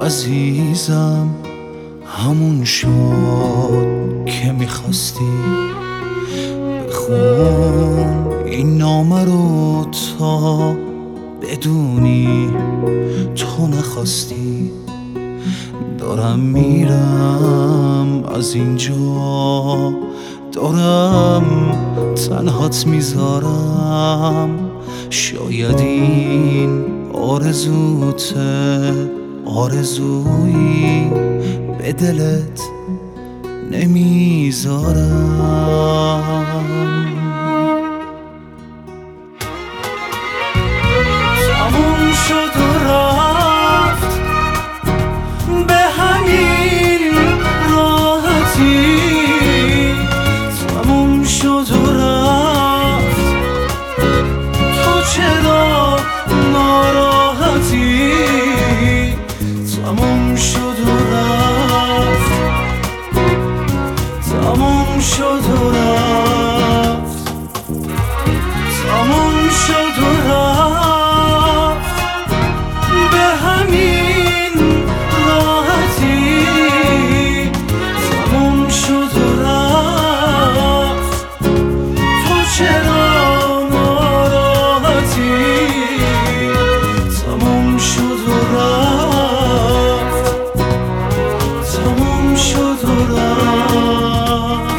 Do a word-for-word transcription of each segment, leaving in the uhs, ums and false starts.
عزیزم همون شد که میخواستی. بخون این نامه رو تا بدونی تو نخواستی. دارم میرم از اینجا، دارم تنهات میذارم. شاید این آرزوته، آرزویی به دلت نمیذارم. تموم شد و رفت به همین راحتی. تموم شد و رفت، تو چرا ناراحتی؟ تموم شد و رفت، تموم شد و رفت، تموم شد و رفت به همین راحتی. تموم شد و رفت، تو چرا ناراحتی؟ تموم شد و رفت، تموم شد و رفت.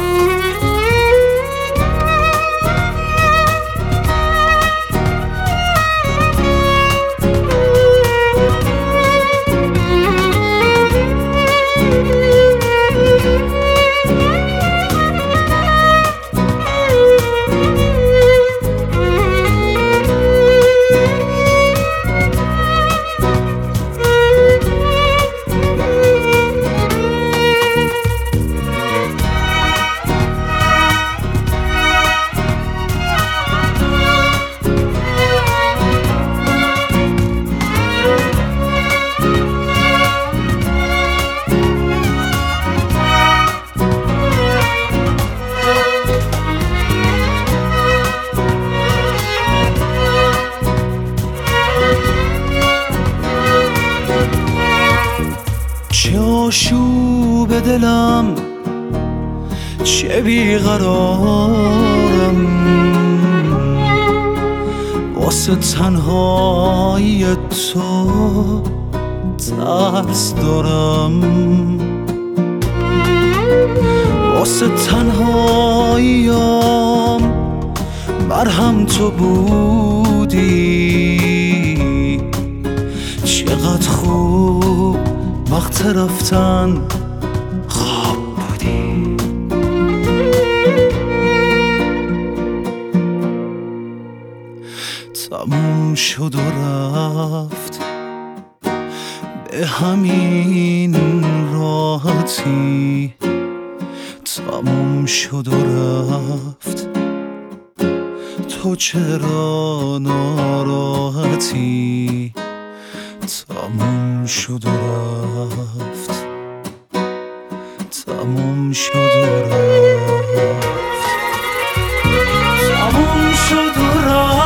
چه آشوب دلم، چه بیقرارم، واسه تنهایی تو ترس دارم. واسه تنهاییام مرهم تو بودی. چقدر خوب وقت رفتن خواب بودی. تموم شد و رفت به همین راحتی. تموم شد و رفت، تو چرا ناراحتی؟ تموم شد و رفت، تموم شد و رفت، تموم شد و رفت.